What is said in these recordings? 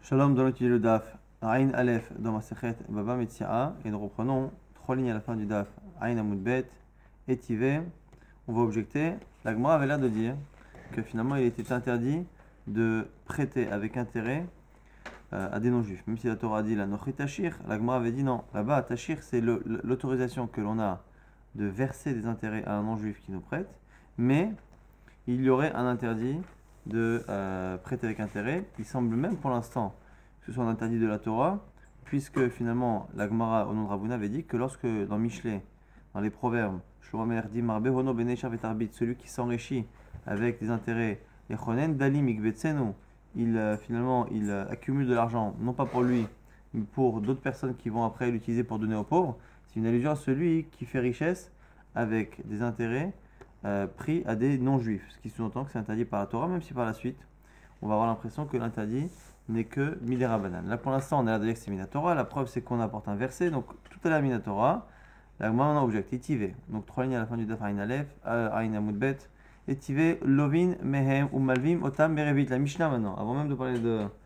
Shalom, dans l'étude le DAF, Aïn Aleph dans ma Sechet Baba Metsi'a, et nous reprenons trois lignes à la fin du DAF, Aïn Amoud Bet, et Tivé. On va objecter. La Gemara avait l'air de dire que finalement il était interdit de prêter avec intérêt à des non-juifs. Même si la Torah a dit la Nochi Tashir, la Gemara avait dit non. Là-bas, Tashir, c'est l'autorisation que l'on a de verser des intérêts à un non-juif qui nous prête, mais il y aurait un interdit de prêter avec intérêt. Il semble même pour l'instant que ce soit un interdit de la Torah, puisque finalement la Gemara au nom de Ravuna avait dit que lorsque dans Michelet, dans les proverbes, Shlomo dit Marbe Hono Beneshav et Arbit, celui qui s'enrichit avec des intérêts, et Chonen Dalim Ikbetsenu, finalement il accumule de l'argent, non pas pour lui, mais pour d'autres personnes qui vont après l'utiliser pour donner aux pauvres. C'est une allusion à celui qui fait richesse avec des intérêts pris à des non-juifs, ce qui sous-entend que c'est interdit par la Torah, même si par la suite, on va avoir l'impression que l'interdit n'est que Midera Banan. Là pour l'instant, on a l'air de dire que c'est Minatora, la preuve c'est qu'on apporte un verset, donc tout à la Minatora, là maintenant on a objecté Tivé, donc trois lignes à la fin du Daf Aïn Aleph, Aïn Amoud Bet, et Tivé, Lovin, Mehem, ou Malvim, Otam, Berevit, la Mishnah maintenant, avant même de parler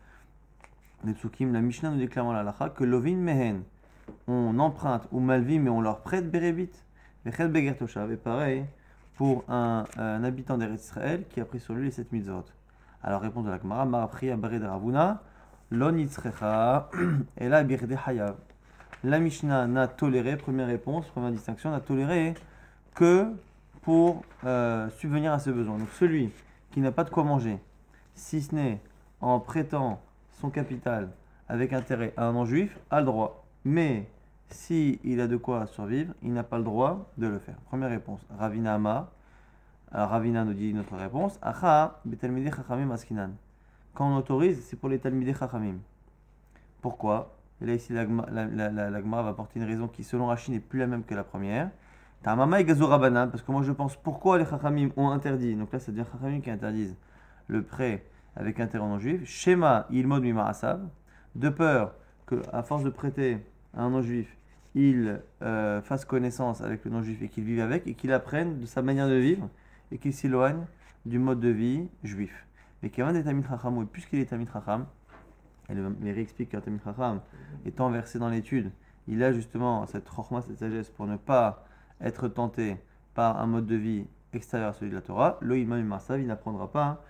des Tsukim, la Mishnah nous dit clairement la halakha que Lovin, Mehen, on emprunte, ou Malvim, mais on leur prête Berevit, Vechel Beger Toshav, et pareil, pour un habitant d'Eretz Israël qui a pris sur lui les 7 mitzvot. Alors, réponse de la Gemara, Marapri Abared Ravuna, Lo Nitzrecha, et là, Birde Hayav. La Mishnah n'a toléré, première réponse, première distinction, n'a toléré que pour subvenir à ses besoins. Donc, celui qui n'a pas de quoi manger, si ce n'est en prêtant son capital avec intérêt à un non-juif, a le droit. Mais si il a de quoi survivre, il n'a pas le droit de le faire. Première réponse. Ravina Ama. Alors Ravina nous dit notre réponse. Acha betalmidei chachamim askinan. Quand on autorise, c'est pour les talmidei chachamim. Pourquoi? Et là ici la Gemara va apporter une raison qui selon Rashi n'est plus la même que la première. Ta'amama et gazo rabanan, parce que moi je pense pourquoi les chachamim ont interdit. Donc là ça devient chachamim qui interdisent le prêt avec intérêt non-juif. Shema ilmod mimarasav. De peur que à force de prêter à un non-juif, il fasse connaissance avec le non-juif et qu'il vive avec, et qu'il apprenne de sa manière de vivre, et qu'il s'éloigne du mode de vie juif. Et qu'avant des Tamid Chacham, puisqu'il est Tamid Chacham, et le Méri explique qu'un Tamid Chacham, étant versé dans l'étude, il a justement cette chorma, cette sagesse, pour ne pas être tenté par un mode de vie extérieur à celui de la Torah. Lo Imam Marsav, il n'apprendra pas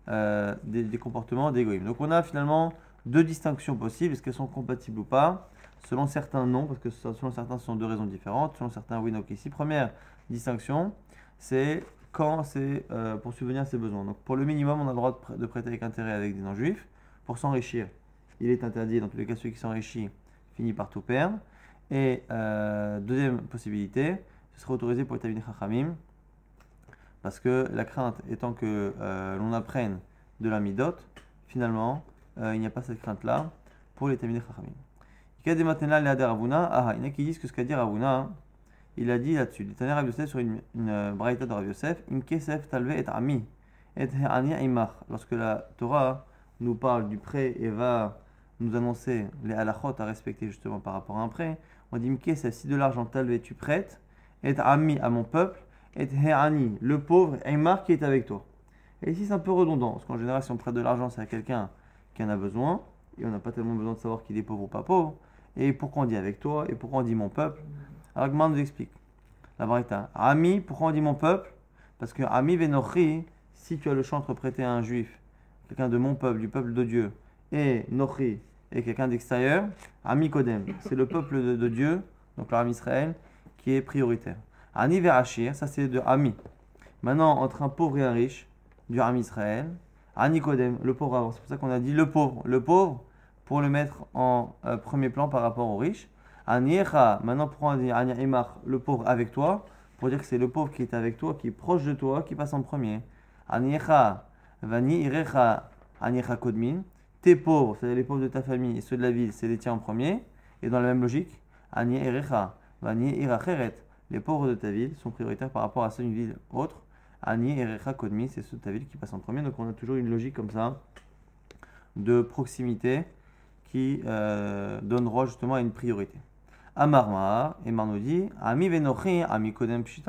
des comportements d'égoïsme. Donc on a finalement deux distinctions possibles. Est-ce qu'elles sont compatibles ou pas? Selon certains, non, parce que selon certains, ce sont deux raisons différentes. Selon certains, oui, donc ici. Première distinction, c'est quand c'est pour subvenir à ses besoins. Donc pour le minimum, on a le droit de prêter avec intérêt avec des non-juifs. Pour s'enrichir, il est interdit. Dans tous les cas, celui qui s'enrichit finit par tout perdre. Et deuxième possibilité, ce serait autorisé pour les Talmidei Chachamim, parce que la crainte étant que l'on apprenne de la midot, finalement, il n'y a pas cette crainte-là pour les Talmidei Chachamim. Il y en a qui disent que ce qu'a dit Ravuna, il a dit là-dessus. Il y a Rav Yosef sur une braïta de Rav Yosef, In kesef talve et ami, et he'ani imach. Lorsque la Torah nous parle du prêt et va nous annoncer les halachot à respecter justement par rapport à un prêt, on dit In kesef, si de l'argent talve tu prêtes, et ami à mon peuple, et he'ani, le pauvre, imach qui est avec toi. Et ici c'est un peu redondant, parce qu'en général si on prête de l'argent c'est à quelqu'un qui en a besoin, et on n'a pas tellement besoin de savoir qu'il est pauvre ou pas pauvre. Et pourquoi on dit avec toi? Et pourquoi on dit mon peuple? Alors Gmar nous explique. La Braïta. Ami, pourquoi on dit mon peuple? Parce que Ami Venochi, si tu as le choix entre prêter à un juif, quelqu'un de mon peuple, du peuple de Dieu, et Nochi, et quelqu'un d'extérieur, Ami Kodem, c'est le peuple de Dieu, donc l'Arab Israël, qui est prioritaire. Ani Verachir, ça c'est de Ami. Maintenant, entre un pauvre et un riche, du Arab Israël, Ani Kodem, le pauvre avant. C'est pour ça qu'on a dit le pauvre. Le pauvre, pour le mettre en premier plan par rapport aux riches. Aniecha, maintenant pour on dit Aniimach, le pauvre avec toi, pour dire que c'est le pauvre qui est avec toi, qui est proche de toi, qui passe en premier. Aniecha, Vani Irecha, Aniecha Kodmin, tes pauvres, c'est les pauvres de ta famille et ceux de la ville, c'est les tiens en premier. Et dans la même logique, Anie Irecha, Vani Iracheret, les pauvres de ta ville sont prioritaires par rapport à ceux d'une ville autre. Anie Irecha Kodmin, c'est ceux de ta ville qui passent en premier. Donc on a toujours une logique comme ça de proximité qui donne droit justement à une priorité. Amarma, et Mar nous dit, Ami Venochi, Ami Kodem Pshita,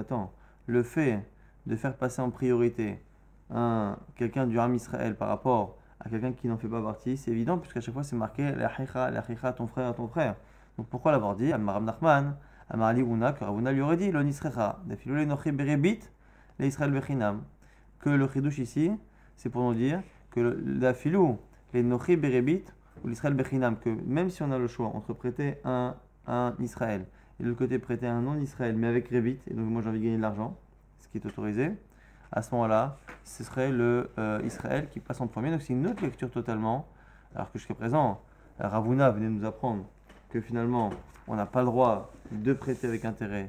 le fait de faire passer en priorité quelqu'un du Ham Israël par rapport à quelqu'un qui n'en fait pas partie, c'est évident, puisqu'à chaque fois c'est marqué l'achicha, ton frère, ton frère. Donc pourquoi l'avoir dit Amar Rav Nachman, Amar Ali Una, que Ravuna lui aurait dit, Lo nisrecha, Defilo le nochi berebit, le Israël bechinam. Que le chidouche ici, c'est pour nous dire que la filou, les nochi berebit, ou l'Israël bechinam, que même si on a le choix entre prêter un Israël et de l'autre côté prêter un non-Israël, mais avec rebit, et donc moi j'ai envie de gagner de l'argent, ce qui est autorisé, à ce moment-là, ce serait le Israël qui passe en premier. Donc c'est une autre lecture totalement. Alors que jusqu'à présent, Ravuna venait nous apprendre que finalement, on n'a pas le droit de prêter avec intérêt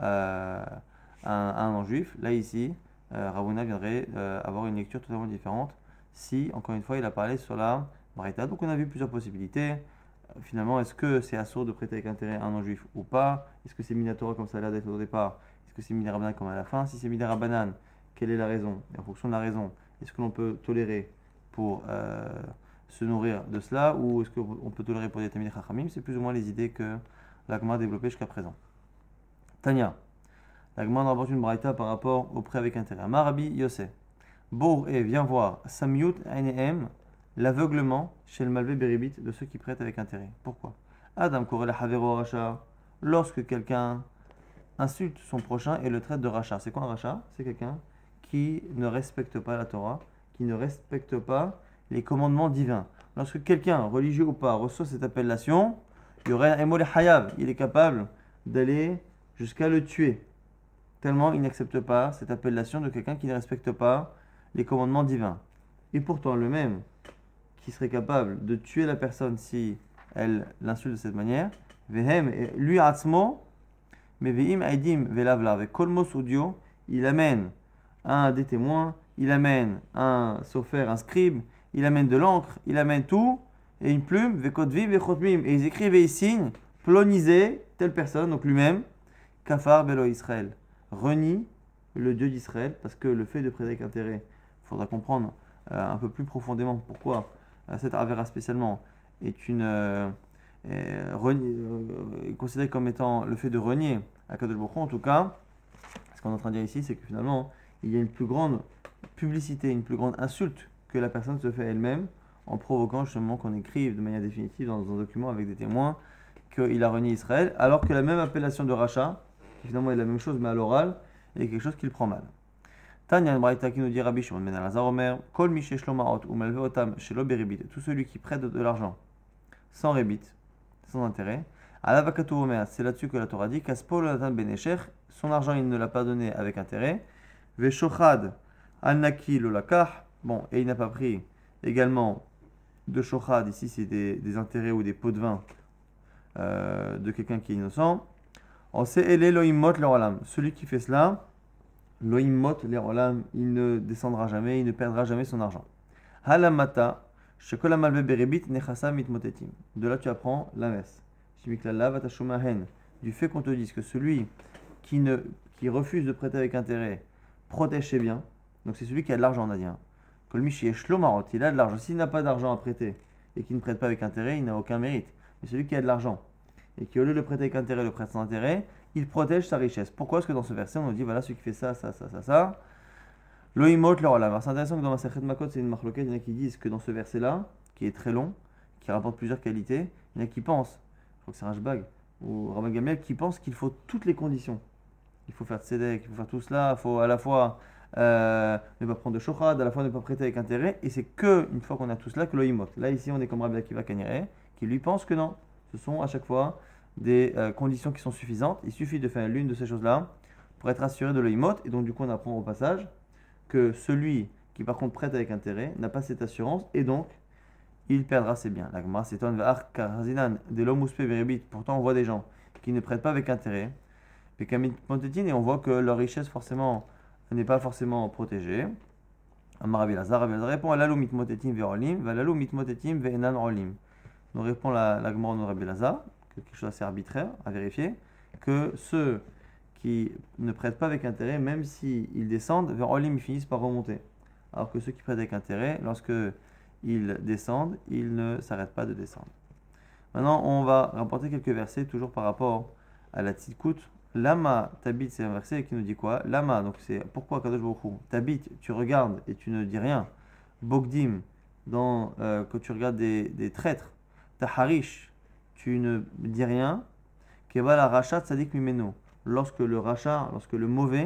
à un non-juif. Là, ici, Ravuna viendrait avoir une lecture totalement différente si, encore une fois, il a parlé sur la Braïta. Donc on a vu plusieurs possibilités. Finalement, est-ce que c'est assourd de prêter avec intérêt à un non-juif ou pas? Est-ce que c'est Minatora comme ça a l'air d'être au départ? Est-ce que c'est Midirabanan comme à la fin? Si c'est Midirabanan, quelle est la raison? Et en fonction de la raison, est-ce que l'on peut tolérer pour se nourrir de cela ou est-ce qu'on peut tolérer pour des Tamid Chachamim? C'est plus ou moins les idées que la Gemara a développées jusqu'à présent. Tanya, la Gemara rapporte une braïta par rapport au prêt avec intérêt. Marabi Yosef, Bour et viens voir Samyut Ainem, l'aveuglement chez le malvé Beribit de ceux qui prêtent avec intérêt. Pourquoi? Adam Korela Havero Racha, lorsque quelqu'un insulte son prochain et le traite de Racha. C'est quoi un Racha? C'est quelqu'un qui ne respecte pas la Torah, qui ne respecte pas les commandements divins. Lorsque quelqu'un, religieux ou pas, reçoit cette appellation, il y aurait un Emol Hayav. Il est capable d'aller jusqu'à le tuer. Tellement il n'accepte pas cette appellation de quelqu'un qui ne respecte pas les commandements divins. Et pourtant, le même qui serait capable de tuer la personne si elle l'insulte de cette manière, Vehem, lui atzmo, mais Veim Aidim Velavla, avec Kolmos Udio, il amène des témoins, il amène un sofer, un scribe, il amène de l'encre, il amène tout, et une plume, Vekotvi Vechotmim, et ils écrivent et ils signent, Plonisé, telle personne, donc lui-même, Kafar Belo Israël, renie le Dieu d'Israël, parce que le fait de prêter avec intérêt, il faudra comprendre un peu plus profondément pourquoi cette avéra spécialement est considérée comme étant le fait de renier à Kadosh Baruch Hu. En tout cas, ce qu'on est en train de dire ici, c'est que finalement, il y a une plus grande publicité, une plus grande insulte que la personne se fait elle-même en provoquant justement qu'on écrive de manière définitive dans un document avec des témoins qu'il a renié Israël, alors que la même appellation de rachat, qui finalement est la même chose mais à l'oral, est quelque chose qu'il prend mal. Tanya Braïta qui nous dit Rabbi Shimon ben Elazar Omer, Kol mi shesh lo ma'ot ou malve otam shelo beribit, tout celui qui prête de l'argent sans rébit, sans intérêt, Alavakatu Omer, c'est là-dessus que la Torah dit Kaspol Natan ben Esher, son argent il ne l'a pas donné avec intérêt, Veshochad al-Naki lo lakah, bon, et il n'a pas pris également de shochad, ici c'est des intérêts ou des pots de vin de quelqu'un qui est innocent. On sait Ele loimot lerolam, celui qui fait cela, loimot lerolam, il ne descendra jamais, il ne perdra jamais son argent. Halamata, shekola malve berebit nechasa mitmotetim. De là tu apprends la messe. Shimiklala vatashumahen, du fait qu'on te dise que celui qui refuse de prêter avec intérêt protège ses biens, donc c'est celui qui a de l'argent, on a dit. Kolmichi et shlomarot, il a de l'argent. S'il n'a pas d'argent à prêter et qu'il ne prête pas avec intérêt, il n'a aucun mérite. Mais celui qui a de l'argent et qui, au lieu de le prêter avec intérêt, le prête sans intérêt, il protège sa richesse. Pourquoi est-ce que dans ce verset, on nous dit, voilà, celui qui fait ça, loimot le rolam. Alors c'est intéressant que dans ma Masechet Makot, c'est une marloquette, il y en a qui disent que dans ce verset-là, qui est très long, qui rapporte plusieurs qualités, il y en a qui pensent, je crois que c'est Rashbag ou Rabban Gamliel, qui pensent qu'il faut toutes les conditions. Il faut faire tzedek, il faut faire tout cela, il faut à la fois ne pas prendre de shochad, à la fois ne pas prêter avec intérêt, et c'est que une fois qu'on a tout cela que l'oïmot. Là ici on est comme Rabbi Akiva Kaniré, qui lui pense que non, ce sont à chaque fois des conditions qui sont suffisantes, il suffit de faire l'une de ces choses-là pour être assuré de l'oïmot, et donc du coup on apprend au passage que celui qui par contre prête avec intérêt n'a pas cette assurance, et donc il perdra ses biens. Pourtant on voit des gens qui ne prêtent pas avec intérêt, et on voit que leur richesse forcément n'est pas forcément protégée. Amar Rabbi Elazar répond Alalou mitmotetim ve'olim, valalou mitmotetim ve'enan olim. Nous répond la Gemara de Rabbi Elazar, quelque chose d'assez arbitraire à vérifier, que ceux qui ne prêtent pas avec intérêt, même s'ils descendent, vers olim, ils finissent par remonter. Alors que ceux qui prêtent avec intérêt, lorsque ils descendent, ils ne s'arrêtent pas de descendre. Maintenant, on va rapporter quelques versets, toujours par rapport à la tzidkut. Lama tabit, c'est un verset qui nous dit quoi? Lama, donc c'est pourquoi Kadosh Baruch Hu tabit, tu regardes et tu ne dis rien. Bogdim, quand tu regardes des traîtres, taharish, tu ne dis rien, keva la rachat tzadik mimeno. Lorsque le mauvais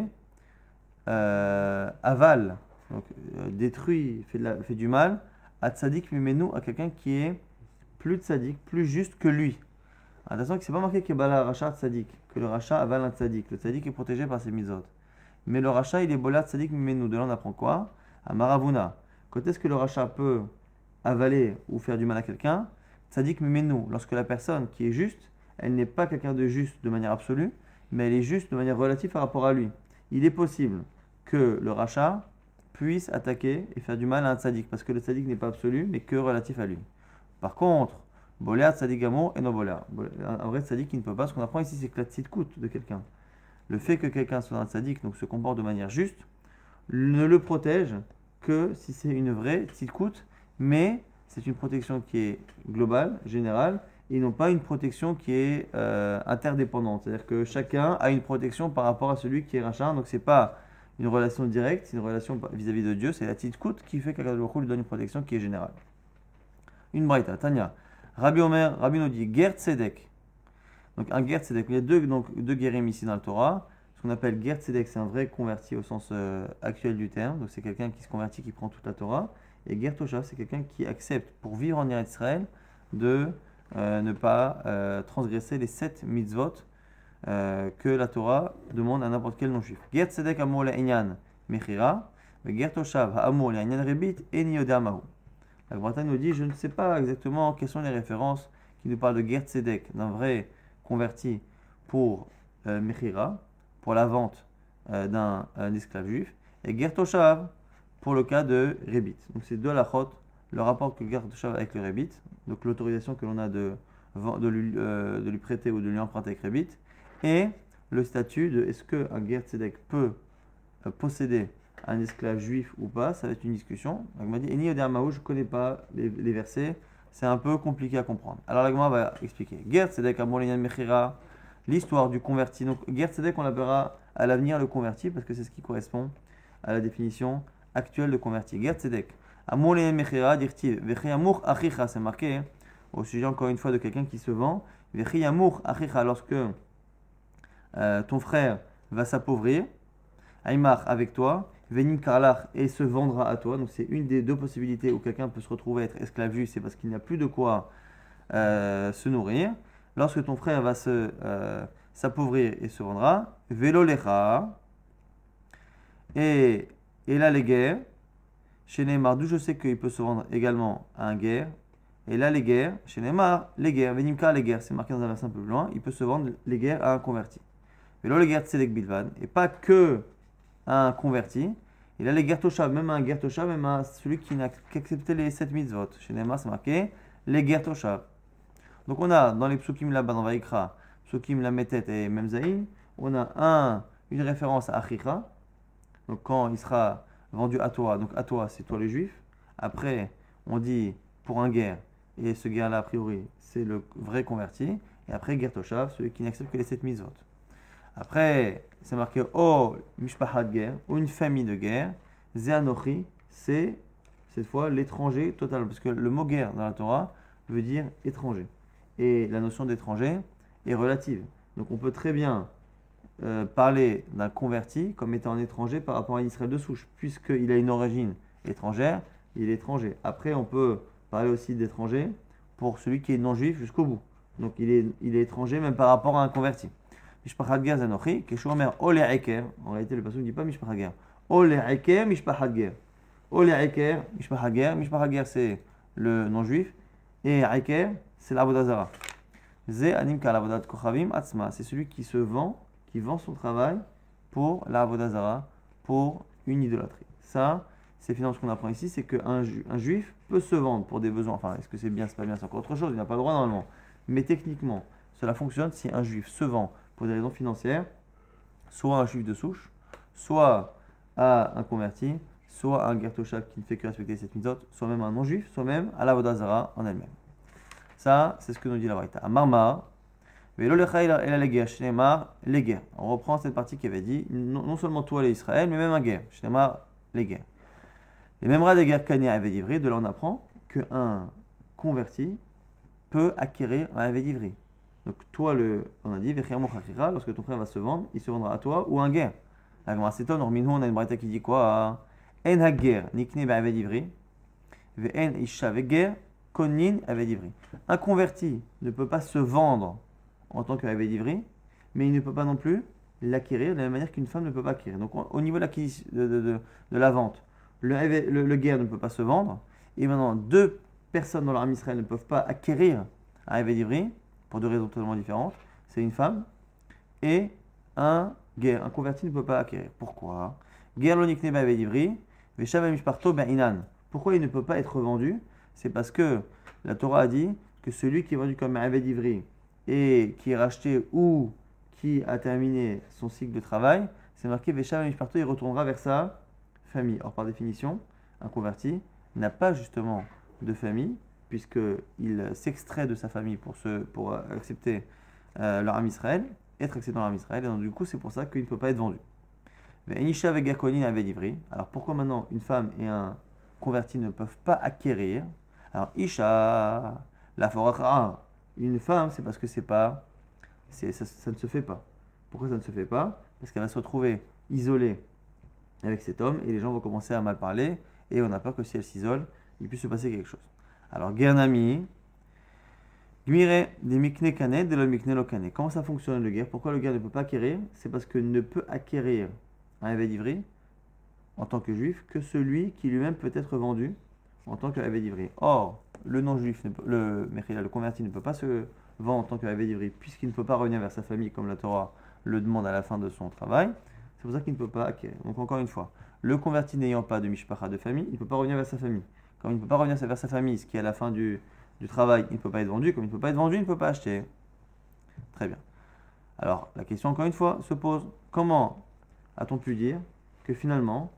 avale, donc détruit, fait du mal, à tzadik mimeno, à quelqu'un qui est plus tzadik, plus juste que lui. Attention que c'est pas marqué keva la rachat tzadik, que le rachat avale un tzadik. Le tzadik est protégé par ses mitzvot. Mais le rachat, il est bolat tzadik mimeno. De là, on apprend quoi? À Maravuna. Quand est-ce que le rachat peut avaler ou faire du mal à quelqu'un? Tzadik mimenu, lorsque la personne qui est juste, elle n'est pas quelqu'un de juste de manière absolue, mais elle est juste de manière relative par rapport à lui. Il est possible que le rachat puisse attaquer et faire du mal à un tzadik, parce que le tzadik n'est pas absolu, mais que relatif à lui. Par contre, boléa tzadik amour et non boléa. Un vrai tzadik qui ne peut pas, ce qu'on apprend ici, c'est que la tzidkout de quelqu'un, le fait que quelqu'un soit un tzadik, donc se comporte de manière juste, ne le protège que si c'est une vraie tzidkout, mais c'est une protection qui est globale, générale, et non pas une protection qui est interdépendante. C'est-à-dire que chacun a une protection par rapport à celui qui est rachat. Donc c'est pas une relation directe, c'est une relation vis-à-vis de Dieu. C'est la tzidkout qui fait qu'Akadosh Baruch Hu lui donne une protection qui est générale. Une braïta, Tanya. Rabbi Omer, Rabbi nous dit ger tzedek. Donc un ger tzedek. Il y a deux guérim ici dans le Torah. Ce qu'on appelle ger tzedek, c'est un vrai converti au sens actuel du terme. Donc c'est quelqu'un qui se convertit, qui prend toute la Torah. Et ger toshav, c'est quelqu'un qui accepte pour vivre en Eretz Israël de ne pas transgresser les 7 mitzvot que la Torah demande à n'importe quel non-juif. Ger tzedek amor le'inyan mechira, ger toshav amor le'inyan rebit eni yodea mahu. La Bretagne nous dit, je ne sais pas exactement quelles sont les références qui nous parlent de ger tzedek, d'un vrai converti pour mechira, pour la vente d'un esclave juif, et ger toshav pour le cas de rebit. Donc c'est deux halachot, le rapport que ger toshav avec le rebit, donc l'autorisation que l'on a de lui prêter ou de lui emprunter avec rebit, et le statut de est-ce qu'un ger tzedek peut posséder un esclave juif ou pas, ça va être une discussion. Donc, il m'a dit, Eni Yodea Mahu, je ne connais pas les versets, c'est un peu compliqué à comprendre. Alors l'agma va expliquer. Ger tzedek amor le'inyan mechira, l'histoire du converti. Donc ger tzedek, on l'appellera à l'avenir le converti, parce que c'est ce qui correspond à la définition actuelle de converti. Ger tzedek. Amor le'inyan mechira, dirtiv. Vechi amur achicha, c'est marqué au sujet encore une fois de quelqu'un qui se vend. Vechi amur achicha, lorsque ton frère va s'appauvrir, Aymar avec toi, Venim Karlach et se vendra à toi. Donc c'est une des deux possibilités où quelqu'un peut se retrouver être esclave juif, c'est parce qu'il n'a plus de quoi se nourrir. Lorsque ton frère va s'appauvrir et se vendra, Velo lecha, et là les guerres, chez Neymar, d'où je sais qu'il peut se vendre également à un guerre, et là les guerres, chez Neymar, les guerres, Venim Kar les guerres, c'est marqué dans un verset un peu plus loin, il peut se vendre les guerres à un converti. Velo les guerres tzedek bilvan, et pas que un converti. Et là, les ger toshav, même un ger toshav, même à celui qui n'a qu'accepté les 7 mitzvot. Chez Neymar, c'est marqué les ger toshav. Donc, on a dans les psukim là-bas, dans Vaikra, psukim la metet et memzaïn, on a une référence à achicha. Donc, quand il sera vendu à toi, donc à toi, c'est toi les juifs. Après, on dit pour un ger, et ce ger-là, a priori, c'est le vrai converti. Et après, ger toshav, celui qui n'accepte que les 7 mitzvot. Après, c'est marqué Oh, mishpahat guerre, ou une famille de guerre. Zéanochi, c'est cette fois l'étranger total. Parce que le mot guerre dans la Torah veut dire étranger. Et la notion d'étranger est relative. Donc on peut très bien parler d'un converti comme étant un étranger par rapport à Israël de souche. Puisqu'il a une origine étrangère, il est étranger. Après, on peut parler aussi d'étranger pour celui qui est non-juif jusqu'au bout. Donc il est étranger même par rapport à un converti. Mishpachat ger zanochi, Keshu Omer Ole Eker. En réalité, le passage ne dit pas Mishpachat ger. Ole Eker, Mishpachat ger. Ole Eker, Mishpachat ger. Mishpachat ger, c'est le non-juif. Et Eker, c'est l'avodat zara. Ze anim ka l'avodat kochavim atzma. C'est celui qui vend son travail pour l'avodat zara, pour une idolâtrie. Ça, c'est finalement ce qu'on apprend ici, c'est qu'un juif peut se vendre pour des besoins. Enfin, est-ce que c'est bien, c'est pas bien, c'est encore autre chose. Il n'a pas le droit normalement. Mais techniquement, cela fonctionne si un juif se vend pour des raisons financières, soit un juif de souche, soit à un converti, soit à un ger toshav qui ne fait que respecter cette mitzvot, soit même à un non-juif, soit même à l'avodah zara en elle-même. Ça, c'est ce que nous dit la Braïta. À Marmar, velo lecha el aleger, shneimar leger. On reprend cette partie qui avait dit non seulement toi les Israël, mais même un guerre, shneimar leger. Et même de guerre Kani Aved Ivri, de là on apprend qu'un converti peut acquérir un Aved Ivri. Donc toi, on a dit, lorsque ton frère va se vendre, il se vendra à toi ou à un guerre. La Gemara s'étonne, on a une braïta qui dit quoi? En hager nikne ba'aved ivri, ve'en isha ve'ger konin aved ivri. Un converti ne peut pas se vendre en tant qu'aved ivri, mais il ne peut pas non plus l'acquérir de la même manière qu'une femme ne peut pas acquérir. Donc au niveau de la vente, le guerre ne peut pas se vendre, et maintenant deux personnes dans l'armée Israël ne peuvent pas acquérir un aved ivri pour deux raisons totalement différentes. C'est une femme et un guerre. Un converti ne peut pas acquérir. Pourquoi? Guerre l'onikne ba'aved ivri, ve'shav mishparto ba'inan. Pourquoi il ne peut pas être vendu? C'est parce que la Torah a dit que celui qui est vendu comme un aved ivri et qui est racheté ou qui a terminé son cycle de travail, c'est marqué ve'shav mishparto, il retournera vers sa famille. Or, par définition, un converti n'a pas justement de famille, puisqu'il s'extrait de sa famille pour accepter l'armée Israël, être accepté dans l'armée Israël, et donc du coup, c'est pour ça qu'il ne peut pas être vendu. Enisha vegakonin aved ivri. Alors pourquoi maintenant une femme et un converti ne peuvent pas acquérir? Alors Isha, la forachra, une femme, c'est parce que ça ne se fait pas. Pourquoi ça ne se fait pas? Parce qu'elle va se retrouver isolée avec cet homme et les gens vont commencer à mal parler et on a peur que si elle s'isole, il puisse se passer quelque chose. Alors Gernami, Gmire des mikne kanet de le mikne lokane. Comment ça fonctionne le guerre? Pourquoi le guerre ne peut pas acquérir? C'est parce qu'il ne peut acquérir un aved ivri en tant que juif que celui qui lui-même peut être vendu en tant qu'aved ivri. Or, le non-juif, le converti ne peut pas se vendre en tant qu'aved ivri puisqu'il ne peut pas revenir vers sa famille comme la Torah le demande à la fin de son travail. C'est pour ça qu'il ne peut pas acquérir. Donc encore une fois, le converti n'ayant pas de mishpacha de famille, il ne peut pas revenir vers sa famille. Comme il ne peut pas revenir vers sa famille, ce qui est à la fin du travail, il ne peut pas être vendu. Comme il ne peut pas être vendu, il ne peut pas acheter. Très bien. Alors, la question, encore une fois, se pose. Comment a-t-on pu dire que finalement,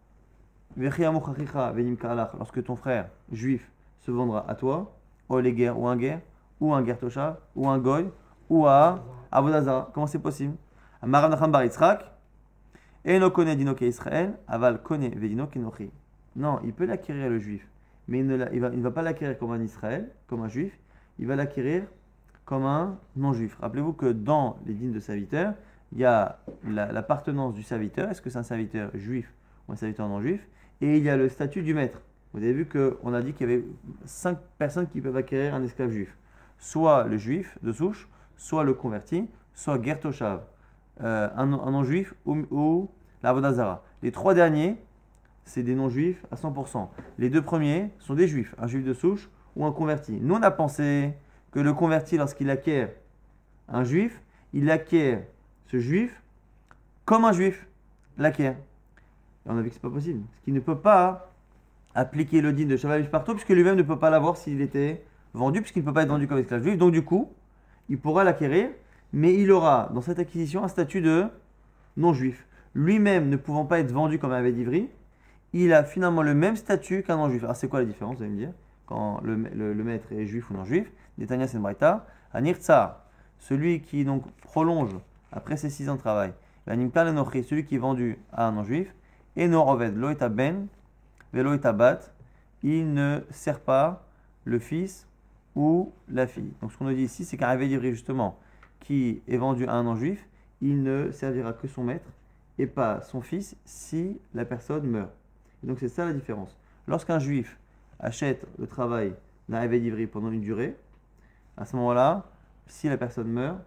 lorsque ton frère juif se vendra à toi, ou les guerres, ou un guerre toshav, ou un goy, ou à Avodazara, comment c'est possible? Maran Nacham bar Yitzhak, Eno kone dino ke Israël, aval kone vedino kenochi. Non, il peut l'acquérir le juif, mais il ne va pas l'acquérir comme un Israël, comme un juif, il va l'acquérir comme un non-juif. Rappelez-vous que dans les dînes de serviteur, il y a l'appartenance du serviteur, est-ce que c'est un serviteur juif ou un serviteur non-juif, et il y a le statut du maître. Vous avez vu qu'on a dit qu'il y avait 5 personnes qui peuvent acquérir un esclave juif. Soit le juif de souche, soit le converti, soit ger toshav, un non-juif ou l'Avodazara. Les 3 derniers, c'est des non-juifs à 100%. Les 2 premiers sont des juifs, un juif de souche ou un converti. Nous, on a pensé que le converti, lorsqu'il acquiert un juif, il acquiert ce juif comme un juif l'acquiert. Et on a vu que ce n'est pas possible. Parce qu'il ne peut pas appliquer le din de Shavuot Mishparto, puisque lui-même ne peut pas l'avoir s'il était vendu, puisqu'il ne peut pas être vendu comme esclave juif. Donc du coup, il pourra l'acquérir, mais il aura dans cette acquisition un statut de non-juif. Lui-même ne pouvant pas être vendu comme un aved ivri, il a finalement le même statut qu'un non-juif. Alors c'est quoi la différence, vous allez me dire, quand le maître est juif ou non-juif? Netanya c'est une braïta. Anir tsar, celui qui donc prolonge après ses 6 ans de travail. Celui qui est vendu à un non-juif. Et Noroved, lo eta ben, velo eta bat, il ne sert pas le fils ou la fille. Donc ce qu'on nous dit ici, c'est qu'un aved ivri justement, qui est vendu à un non-juif, il ne servira que son maître et pas son fils si la personne meurt. Et donc c'est ça la différence. Lorsqu'un juif achète le travail d'un aved ivri pendant une durée, à ce moment-là, si la personne meurt,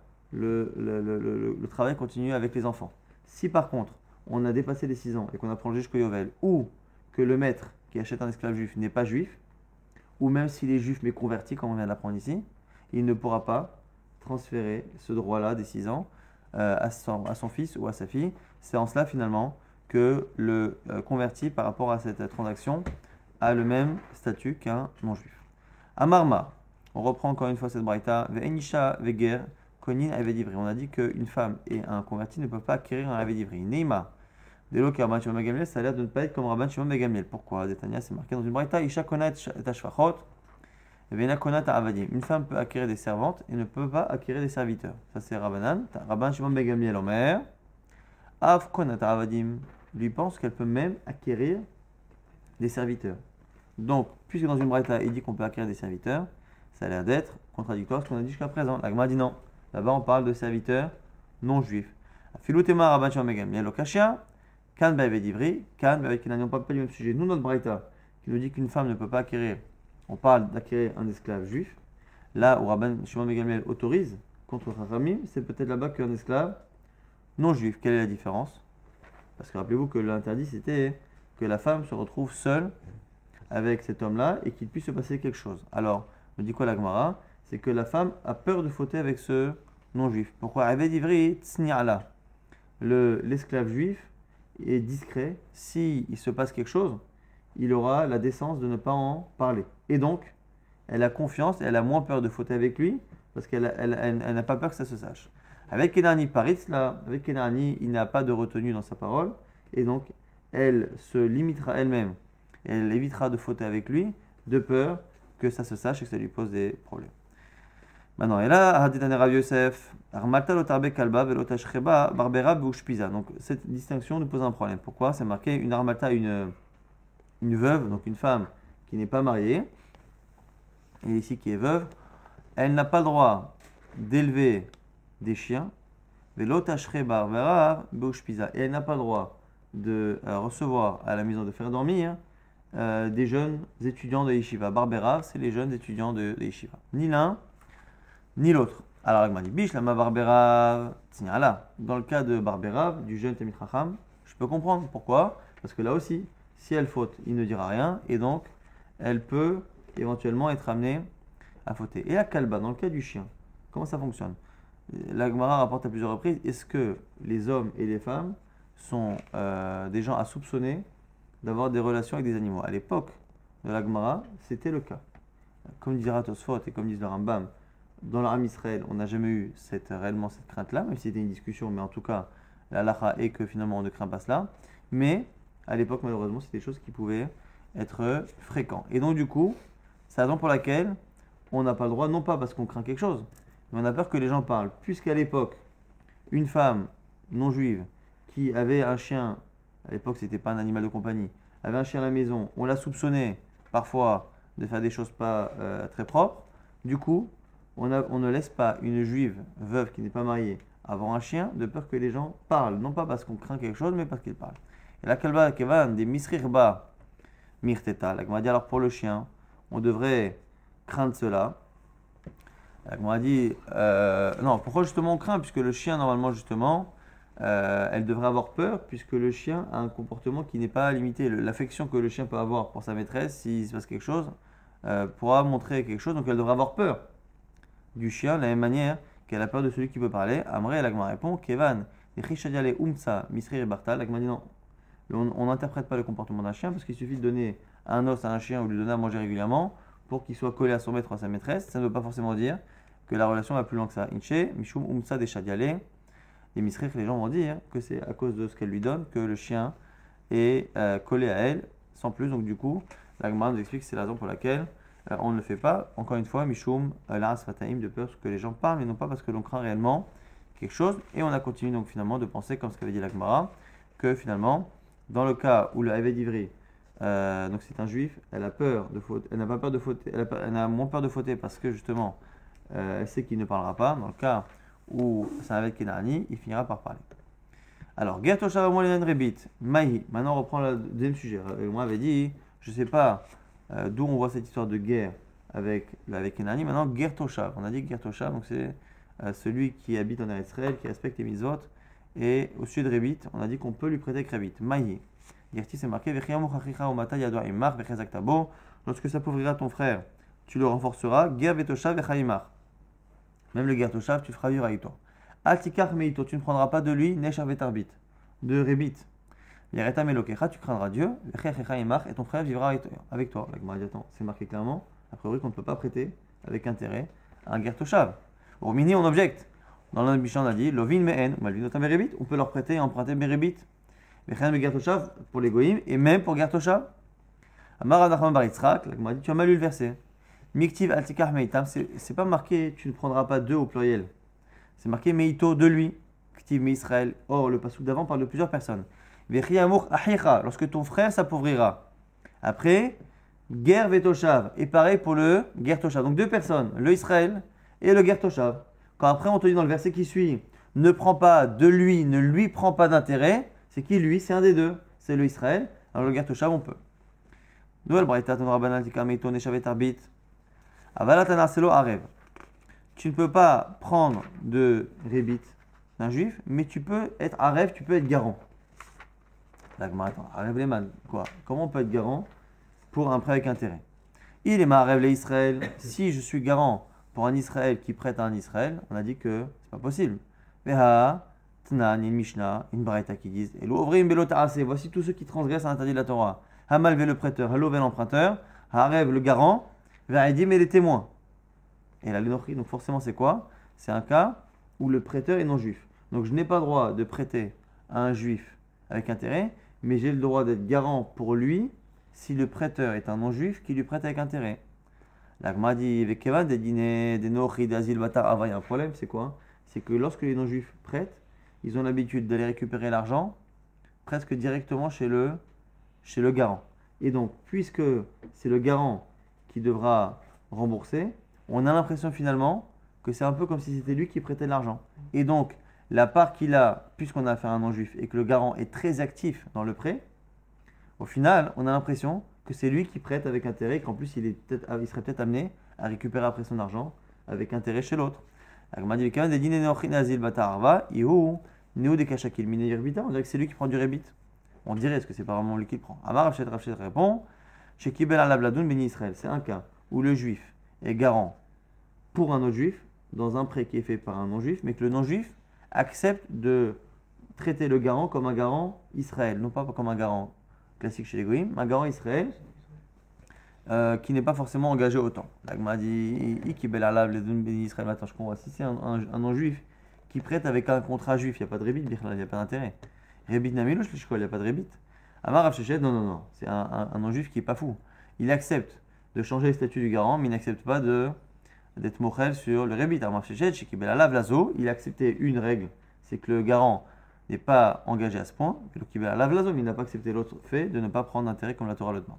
le travail continue avec les enfants. Si par contre, on a dépassé les 6 ans et qu'on a prolongé jusqu'au Yovel, ou que le maître qui achète un esclave juif n'est pas juif, ou même s'il est juif mais converti, comme on vient de l'apprendre ici, il ne pourra pas transférer ce droit-là des 6 ans à son fils ou à sa fille. C'est en cela finalement que le converti par rapport à cette transaction a le même statut qu'un non-juif. Amarma, on reprend encore une fois cette braïta, ve'enisha ve'ger konin aved ivri. On a dit qu'une femme et un converti ne peuvent pas acquérir un aved ivri. Neima, delo que Rabban Shimon ben Gamliel, ça a l'air de ne pas être comme Rabban Shimon ben Gamliel. Pourquoi? Détania, c'est marqué dans une braïta, isha konat et ashfachot, ve'ena konat avadim. Une femme peut acquérir des servantes et ne peut pas acquérir des serviteurs. Ça c'est Rabbanan. Rabban Shimon ben Gamliel Omer, av konat avadim. Lui pense qu'elle peut même acquérir des serviteurs. Donc, puisque dans une braïta, il dit qu'on peut acquérir des serviteurs, ça a l'air d'être contradictoire à ce qu'on a dit jusqu'à présent. La Gemara dit non. Là-bas, on parle de serviteurs non juifs. Filutema Rabban Shimon ben Gamliel Lokashia, Kan Ba'aved Ivri, Kan Ba'aved Kenani. On ne parle pas du même sujet. Nous, notre braïta, qui nous dit qu'une femme ne peut pas acquérir, on parle d'acquérir un esclave juif. Là où Rabban Shimon ben Gamliel autorise contre Chachamim, c'est peut-être là-bas qu'un esclave non juif. Quelle est la différence? Parce que rappelez-vous que l'interdit, c'était que la femme se retrouve seule avec cet homme-là et qu'il puisse se passer quelque chose. Alors, me dit quoi la Gemara? C'est que la femme a peur de fauter avec ce non-juif. Pourquoi? Aved Ivri Tsni'ala. L'esclave juif est discret. S'il se passe quelque chose, il aura la décence de ne pas en parler. Et donc, elle a confiance, elle a moins peur de fauter avec lui parce qu'elle n'a pas peur que ça se sache. Avec Kenani Paritz, là, avec Kenani, il n'a pas de retenue dans sa parole et donc elle se limitera elle-même. Elle évitera de fauter avec lui de peur que ça se sache et que ça lui pose des problèmes. Maintenant, et là, Haditane Rav Yosef, Armata lotarbe kalba velotashcheba barbera bouchpiza. Donc, cette distinction nous pose un problème. Pourquoi? C'est marqué une armata, une veuve, donc une femme qui n'est pas mariée, et ici qui est veuve, elle n'a pas le droit d'élever des chiens, velotashcheba barbera bouchpiza. Et elle n'a pas le droit de recevoir à la maison de faire dormir des jeunes étudiants de Yeshiva. Barbera, c'est les jeunes étudiants de Yeshiva. Ni l'un, ni l'autre. Alors, la dit Bish, la ma Barbera, tiens là. Dans le cas de Barbera, du jeune Tamid Chacham, je peux comprendre. Pourquoi? Parce que là aussi, si elle faute, il ne dira rien, et donc, elle peut éventuellement être amenée à fauter. Et la Kalba, dans le cas du chien, comment ça fonctionne? La Gemara rapporte à plusieurs reprises, est-ce que les hommes et les femmes sont des gens à soupçonner d'avoir des relations avec des animaux? À l'époque de la Gemara, c'était le cas. Comme dira Tosfot et comme disent le Rambam, dans l'Aram Israël, on n'a jamais eu réellement cette crainte-là, même si c'était une discussion, mais en tout cas, la halakha est que finalement on ne craint pas cela. Mais à l'époque, malheureusement, c'était des choses qui pouvaient être fréquentes. Et donc, du coup, c'est la raison pour laquelle on n'a pas le droit, non pas parce qu'on craint quelque chose, mais on a peur que les gens parlent. Puisqu'à l'époque, une femme non juive qui avait un chien, à l'époque, c'était pas un animal de compagnie, avait un chien à la maison, on l'a soupçonné parfois de faire des choses pas très propres, du coup, on ne laisse pas une juive veuve qui n'est pas mariée avoir un chien de peur que les gens parlent, non pas parce qu'on craint quelque chose, mais parce qu'ils parlent. Et la kalba kevan des misrirba mirteta, la Gemara dit alors pour le chien, on devrait craindre cela. La Gemara dit non, pourquoi justement on craint? Puisque le chien normalement justement, elle devrait avoir peur puisque le chien a un comportement qui n'est pas limité. L'affection que le chien peut avoir pour sa maîtresse, s'il se passe quelque chose, pourra montrer quelque chose, donc elle devrait avoir peur du chien, de la même manière qu'elle a peur de celui qui peut parler. Amré, l'agma répond, Kevan, les umsa, misri et bartal. L'agma dit non, on n'interprète pas le comportement d'un chien parce qu'il suffit de donner un os à un chien ou de lui donner à manger régulièrement pour qu'il soit collé à son maître ou à sa maîtresse. Ça ne veut pas forcément dire que la relation va plus loin que ça. Inche, mishum umsa des shadiale. Les misri, les gens vont dire que c'est à cause de ce qu'elle lui donne que le chien est collé à elle, sans plus. Donc du coup, l'agma nous explique que c'est la raison pour laquelle on ne le fait pas, encore une fois, Mishum, l'Aras Fataim, de peur que les gens parlent, mais non pas parce que l'on craint réellement quelque chose. Et on a continué donc finalement de penser, comme ce qu'avait dit la Gemara, que finalement, dans le cas où le Aved Ivri, donc c'est un juif, elle a peur de fauter, elle n'a pas peur de fauter, elle a moins peur de fauter parce que justement, elle sait qu'il ne parlera pas. Dans le cas où c'est un Aved Kenani, il finira par parler. Alors, Gerto Shavamolian Rebit, Mahi, maintenant on reprend le deuxième sujet. Moi, avait dit, je ne sais pas. D'où on voit cette histoire de guerre avec Kenani. Maintenant, Ger Toshav. On a dit Ger Toshav, donc c'est celui qui habite en Israël, qui respecte les mitzvot. Et au sud de Rebit, on a dit qu'on peut lui prêter Rebit. Mahi. Gerti, c'est marqué lorsque s'appauvrira ton frère, tu le renforceras. Ger Vetoshav Echaimar. Même le Ger Toshav, tu feras vivre avec toi. Altikar Meito, tu ne prendras pas de lui, Neshav Vetarbit, de Rebit. Yereta Melokecha, tu craindras Dieu, et ton frère vivra avec toi. La Gemara dit, attends, c'est marqué clairement, a priori qu'on ne peut pas prêter avec intérêt à un Ger Toshav. Au mini, on objecte. Dans le Mishnah, on a dit, Lovin Mehen, on peut leur prêter et emprunter Merébit. Vechen Ger Toshav pour les Goïm et même pour Ger Toshav. Amar Adachman Baritzrak, la Gemara dit, tu as mal lu le verset. Miktiv Altikar Meitam, c'est pas marqué, tu ne prendras pas deux au pluriel. C'est marqué Meito de lui, Ktiv Me Israël. Or, le passage d'avant parle de plusieurs personnes. Lorsque ton frère s'appauvrira, Après, ger vetoshav. Et pareil pour le ger toshav. Donc deux personnes, le Israël et le ger toshav. Quand après on te dit dans le verset qui suit, ne prends pas de lui, ne lui prends pas d'intérêt, c'est qui lui? C'est un des deux. C'est le Israël. Alors le ger toshav, on peut. Nouvelle braïta, ton rabbanan tikameito neshavet arbit. Avalatana selo arev. Tu ne peux pas prendre de rébit d'un juif, mais tu peux être arev, tu peux être garant. D'accord, attends, arev leman, quoi? Comment on peut être garant pour un prêt avec intérêt? Il est ma'arev le Israël. Si je suis garant pour un Israël qui prête à un Israël, on a dit que c'est pas possible. Veha, Tnan, une Mishnah, une Braïta qui disent Elo ovrim belo ta'ase. Voici tous ceux qui transgressent l'interdit de la Torah. Hamalve le prêteur, Halovel l'emprunteur, Harev le garant, Ve'aidim et les témoins. Et la Lénochri, donc forcément c'est quoi? C'est un cas où le prêteur est non juif. Donc je n'ai pas le droit de prêter à un juif avec intérêt, mais j'ai le droit d'être garant pour lui si le prêteur est un non juif qui lui prête avec intérêt. L'Agma dit Vekevan des dîners, des nochri, d'azil, batar, ava. Il y a un problème, c'est quoi? C'est que lorsque les non juifs prêtent, ils ont l'habitude d'aller récupérer l'argent presque directement chez le garant. Et donc, puisque c'est le garant qui devra rembourser, on a l'impression finalement que c'est un peu comme si c'était lui qui prêtait de l'argent. Et donc, la part qu'il a, puisqu'on a affaire à un non-juif et que le garant est très actif dans le prêt, au final, on a l'impression que c'est lui qui prête avec intérêt et qu'en plus, il serait peut-être amené à récupérer après son argent avec intérêt chez l'autre. On dirait que c'est lui qui prend du rébit. On dirait, est-ce que c'est pas vraiment lui qui le prend? Amar Rafshet répond chez Kibel al-Abladoun Béni Israël. C'est un cas où le juif est garant pour un autre juif dans un prêt qui est fait par un non-juif, mais que le non-juif accepte de traiter le garant comme un garant Israël, non pas comme un garant classique chez les Goïms, un garant Israël qui n'est pas forcément engagé autant. L'Agma dit Kibel al-Abladoun Béni Israël. Attends, je comprends. Si c'est un non-juif qui prête avec un contrat juif, il n'y a pas de rébit, il n'y a pas d'intérêt. Rébit Namilosh, il n'y a pas de rébit. Amar Rav Shechet, non. C'est un non-juif qui n'est pas fou. Il accepte de changer le statut du garant, mais il n'accepte pas d'être mochel sur le rébit. Amar Rav Shechet, chez Kibel Alav Lazo, il a accepté une règle, c'est que le garant n'est pas engagé à ce point. Donc Kibel Alav Lazo, mais il n'a pas accepté l'autre fait de ne pas prendre d'intérêt comme la Torah le demande.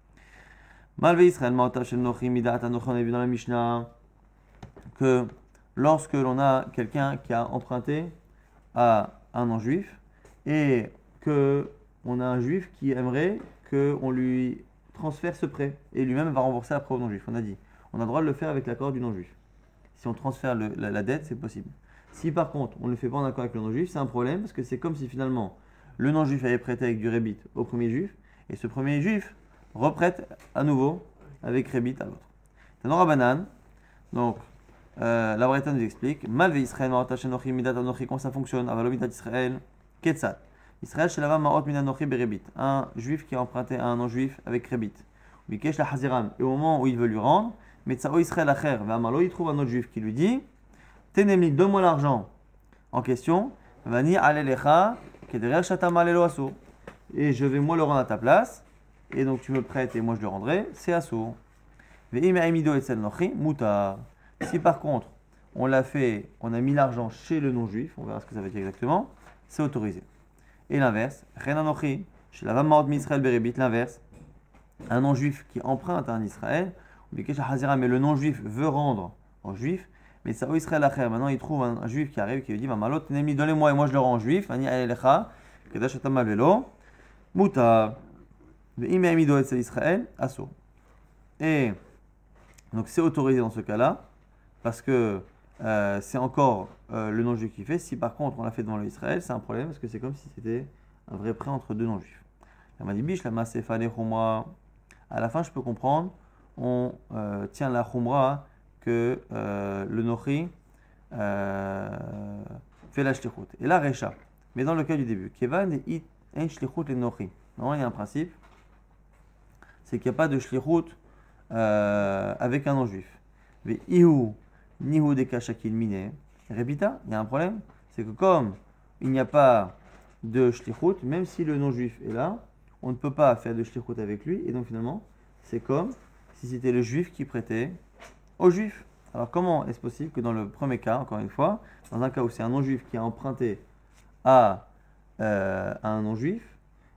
Malve Israël, Ma'otav Shel Nochi, Midat Anochi, on a vu dans la Mishnah que lorsque l'on a quelqu'un qui a emprunté à un non-juif, et qu'on a un juif qui aimerait qu'on lui transfère ce prêt, et lui-même va rembourser après au non-juif. On a dit, on a le droit de le faire avec l'accord du non-juif. Si on transfère la dette, c'est possible. Si par contre, on ne le fait pas en accord avec le non-juif, c'est un problème, parce que c'est comme si finalement, le non-juif avait prêté avec du rébit au premier juif, et ce premier juif reprête à nouveau avec rébit à l'autre. Tanora Banan, donc, la Braïta nous explique, Malve Israël, Ma'otav Shel Nochi, Midat Anochi, comment ça fonctionne? Avalo Midat Israël, Ketzat. Israël chez Lava Ma'ot Minanochi Berébit. Un juif qui a emprunté à un non-juif avec rébit. Bikesh la Haziram. Et au moment où il veut lui rendre, Metzao Israël Acher, Vamalo, il trouve un autre juif qui lui dit Tenemli, donne-moi l'argent en question. Vani Alelecha, Kederer Shatam Alelo Asso. Et je vais moi le rendre à ta place. Et donc tu me prêtes et moi je le rendrai. C'est Asso. Ve'im Aimido Etzel Nochi, Muta. Si par contre, on l'a fait, on a mis l'argent chez le non-juif, on verra ce que ça veut dire exactement, c'est autorisé. Et l'inverse, Renanochi, chez la Vamaot Misraël Berébit, l'inverse, un non-juif qui emprunte à un Israël, mais le non-juif veut rendre au juif, mais ça au Israël Acher, maintenant il trouve un juif qui arrive qui lui dit Mamalot, donnez-moi et moi je le rends au juif, Ani Alelecha, Kedashatam Alelo, Muta, Ve'im c'est Israël, Asso. Et donc c'est autorisé dans ce cas-là, parce que c'est encore le non-juif qui fait. Si par contre on l'a fait devant l'Israël, c'est un problème parce que c'est comme si c'était un vrai prêt entre deux non-juifs. La Madibish, la Masefa, les Khumra. À la fin, je peux comprendre, on tient la Khumra que le Nochi fait la Shlichut. Et là, Recha. Mais dans le cas du début, Kevan et Ein Shlichut les Nochi. Normalement, il y a un principe, c'est qu'il n'y a pas de Shlichut avec un non-juif. Mais Ihu. Nihu de Kashakil Mine. Répita, il y a un problème, c'est que comme il n'y a pas de shlichut, même si le non-juif est là, on ne peut pas faire de shlichut avec lui, et donc finalement, c'est comme si c'était le juif qui prêtait au juif. Alors comment est-ce possible que dans le premier cas, encore une fois, dans un cas où c'est un non-juif qui a emprunté à un non-juif,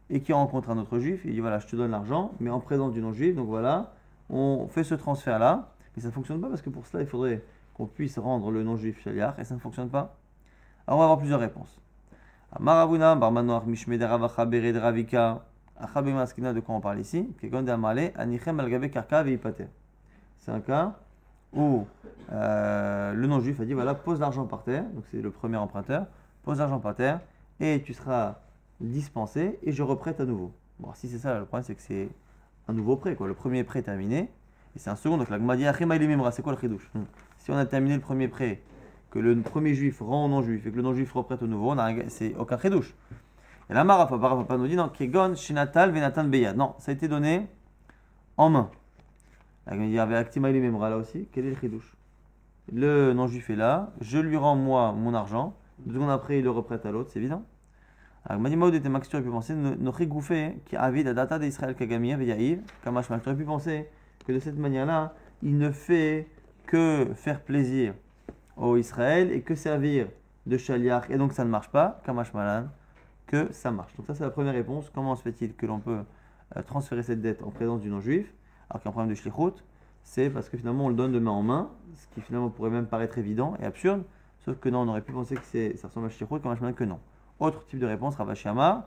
et qui rencontre un autre juif, il dit voilà, je te donne l'argent, mais en présence du non-juif, donc voilà, on fait ce transfert-là, mais ça ne fonctionne pas parce que pour cela, il faudrait qu'on puisse rendre le non-juif shaliach, et ça ne fonctionne pas. Alors on va avoir plusieurs réponses. Maravuna, Barmanoach, Mishmeder, Avacha, Bered, Ravika, Achabemaskina, de quoi on parle ici, Kegon de Amale, Anichem, Algabe, Karka, Veipater. C'est un cas où le non-juif a dit voilà, pose l'argent par terre, donc c'est le premier emprunteur, pose l'argent par terre, et tu seras dispensé, et je reprête à nouveau. Bon, si c'est ça, le problème c'est que c'est un nouveau prêt, quoi. Le premier prêt est terminé, et c'est un second, donc la Gemara dit Achema ilimimra, c'est quoi le chidouche? Si on a terminé le premier prêt, que le premier juif rend au non-juif, et que le non-juif reprête au nouveau, c'est aucun chidouche. Et la Mara Papa nous dit non, Kegon, Shinatal, Venatan Beyad. Non, ça a été donné en main. La Gemara dit avec Actima ilimimra là aussi, quel est le chidouche? Le non-juif est là, je lui rends moi mon argent, 2 secondes après il le reprête à l'autre, c'est évident. Alors, Manimaud était Max, tu aurais pu penser, notre gouffé qui avid à data d'Israël Kagami avec Yaïv, Kamash Max, tu aurais pu penser que de cette manière-là, il ne fait que faire plaisir au Israël et que servir de shaliach, et donc ça ne marche pas, Kamash Malan, que ça marche. Donc ça c'est la première réponse. Comment se fait-il que l'on peut transférer cette dette en présence du non-juif, alors qu'il y a un problème de shlichut? C'est parce que finalement on le donne de main en main, ce qui finalement pourrait même paraître évident et absurde, sauf que non, on aurait pu penser que ça ressemble à shlichut, Kamash Malan que non. Autre type de réponse, Ravashi Amar,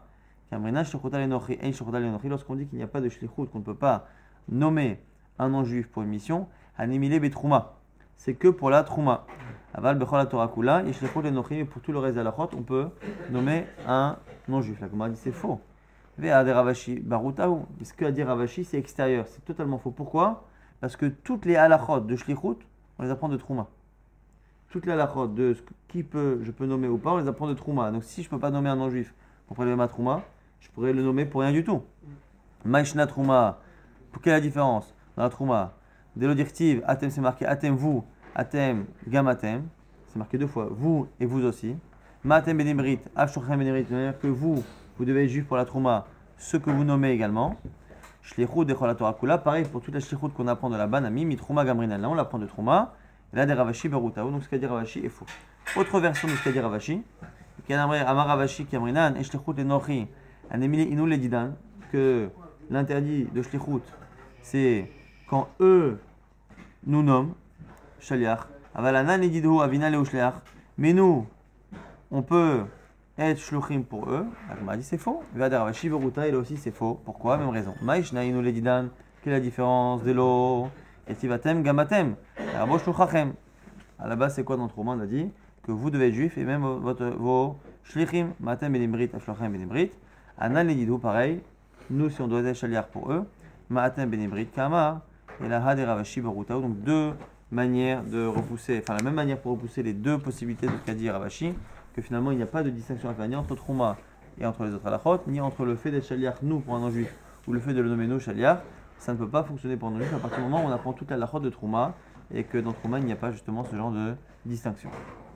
lorsqu'on dit qu'il n'y a pas de shlichut, qu'on ne peut pas nommer un non-juif pour une mission, Hanimile Betrouma, c'est que pour la Trouma. Aval Bechol la Torah Kula, et shlichut l'enochi, mais pour tout le reste de la chot, on peut nommer un non-juif. La Gemara dit c'est faux. Ve'ad Ravashi Barutahu, ce qu'a dit Ravashi, c'est extérieur, c'est totalement faux. Pourquoi? Parce que toutes les halachot de shlichut, on les apprend de Trouma. Toutes les halachot de je peux nommer ou pas, on les apprend de Trouma. Donc si je ne peux pas nommer un non-juif pour prélever ma Trouma, je pourrais le nommer pour rien du tout. Maïshna Trouma, pour quelle est la différence dans la Trouma? Dès l'auditive, Atem c'est marqué Atem vous, Atem Gam Atem, c'est marqué 2 fois, vous et vous aussi. Matem Benimrit, Afshochem Benimrit, de manière que vous devez être juif pour la Trouma, ce que vous nommez également. Shlichut Dechol la Torah Kula, pareil pour toute la Shlichut qu'on apprend de la Banami, Mitrouma Gamrinal, là on l'apprend de Trouma. Et là, des Ravashi Berutaou, donc ce qu'a dit Ravashi est faux. Autre version de ce qu'a dit Ravashi, qui a Amar Ravashi qui amrinan, et Shlichut et Nochi, Anemili Inou le Didan, que l'interdit de Shlichut, c'est quand eux nous nomment, Shaliach, Avalanan et Didou, Avina le Shliach, mais nous, on peut être Shluchim pour eux. Elle dit c'est faux. Vada Ravashi Beruta, il aussi c'est faux. Pourquoi? Même raison. Maïshna Inou le Didan, quelle est la différence de l'eau? Et Tivatem Gamatem. À la base, c'est quoi dans Trouma? On a dit que vous devez être juif et même vos shlichim, matem benimrit, aflochem benimrit. Anan lididou, pareil. Nous, si on doit être shaliach pour eux, matem benimrit, kama, et la had et ravashi berutaou. Donc, 2 manières de repousser, enfin, la même manière pour repousser les 2 possibilités de Kadi et Ravashi, que finalement, il n'y a pas de distinction à faire ni entre Trouma et entre les autres halachot, ni entre le fait d'être shaliach nous pour un non-juif ou le fait de le nommer nous shaliach. Ça ne peut pas fonctionner pour un non-juif à partir du moment où on apprend toute la halachot de Trouma et que dans Trouma il n'y a pas justement ce genre de distinction.